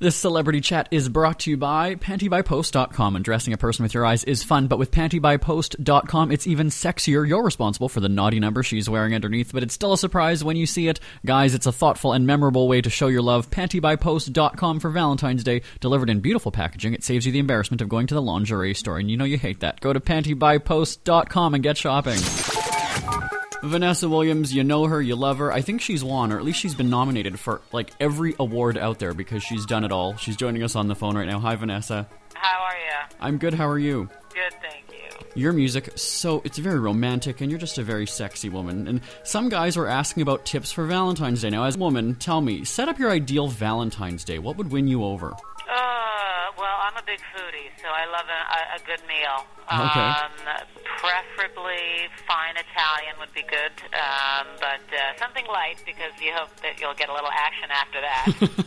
This Celebrity Chat is brought to you by PantyByPost.com. And dressing a person with your eyes is fun, but with PantyByPost.com, it's even sexier. You're responsible for the naughty number she's wearing underneath, but it's still a surprise when you see it. Guys, it's a thoughtful and memorable way to show your love. PantyByPost.com for Valentine's Day. Delivered in beautiful packaging. It saves you the embarrassment of going to the lingerie store, and you know you hate that. Go to PantyByPost.com and get shopping. Vanessa Williams, you know her, you love her. I think she's won, or at least she's been nominated for, like, every award out there because she's done it all. She's joining us on the phone right now. Hi, Vanessa. How are you? I'm good. How are you? Good, thank you. Your music, it's very romantic, and you're just a very sexy woman. And some guys were asking about tips for Valentine's Day. Now, as a woman, tell me, set up your ideal Valentine's Day. What would win you over? Well, I'm a big foodie, so I love a good meal. Okay. Preferably fine Italian would be good, but something light because you hope that you'll get a little action after that.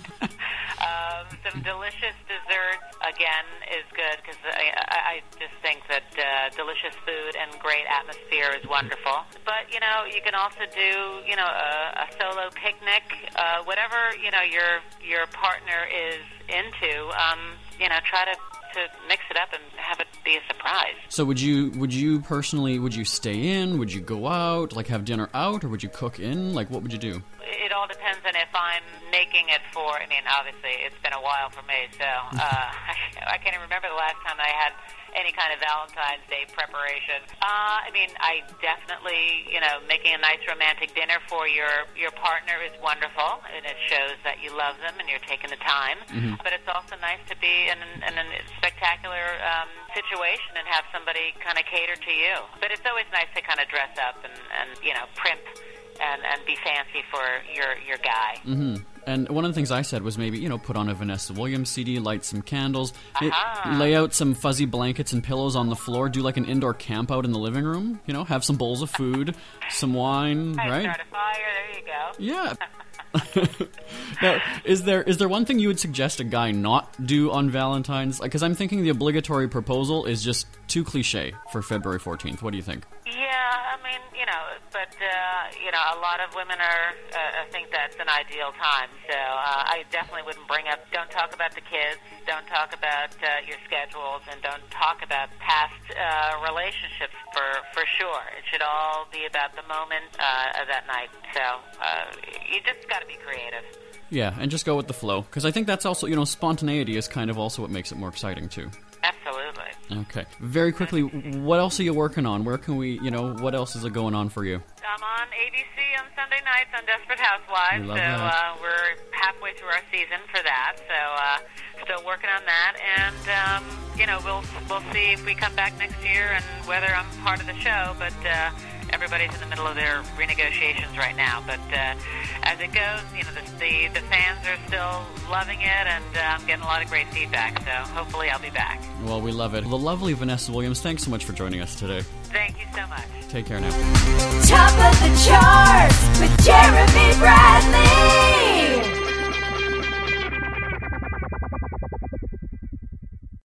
Some delicious desserts, again, is good because I just think that delicious food and great atmosphere is wonderful. But, you know, you can also do, you know, a solo picnic, whatever, you know, your partner is into, you know, try to mix it up and have it be a surprise. So would you personally, would you stay in? Would you go out, like have dinner out, or would you cook in? Like, what would you do? It all depends on if I'm making it for, I mean, obviously, it's been a while for me, so I can't even remember the last time I had any kind of Valentine's Day preparation. I mean, I definitely, you know, making a nice romantic dinner for your partner is wonderful, and it shows that you love them and you're taking the time. Mm-hmm. But it's also nice to be in a spectacular situation and have somebody kind of cater to you. But it's always nice to kind of dress up and you know, primp and be fancy for your guy. Mm-hmm. And one of the things I said was maybe, you know, put on a Vanessa Williams CD, light some candles, lay out some fuzzy blankets and pillows on the floor, do like an indoor camp out in the living room, you know, have some bowls of food, some wine, right? Start a fire, there you go. Yeah. Now, is there one thing you would suggest a guy not do on Valentine's? Because I'm thinking the obligatory proposal is just too cliche for February 14th. What do you think? Yeah, I mean, you know, but, you know, a lot of women think that's an ideal time. So I definitely wouldn't don't talk about the kids, don't talk about your schedules, and don't talk about past relationships for sure. It should all be about the moment of that night. So you just got to be creative. Yeah, and just go with the flow. Because I think that's also, you know, spontaneity is kind of also what makes it more exciting, too. Absolutely. Okay. Very quickly, what else are you working on? Where can we, you know, what else is going on for you? I'm on ABC on Sunday nights on Desperate Housewives, so we're halfway through our season for that, so still working on that, and, you know, we'll see if we come back next year and whether I'm part of the show, but everybody's in the middle of their renegotiations right now, but as it goes, you know, the fans are still loving it, and I'm getting a lot of great feedback, so hopefully I'll be back. Well, we love it. The lovely Vanessa Williams, thanks so much for joining us today. Thank you so much. Take care now. Top of the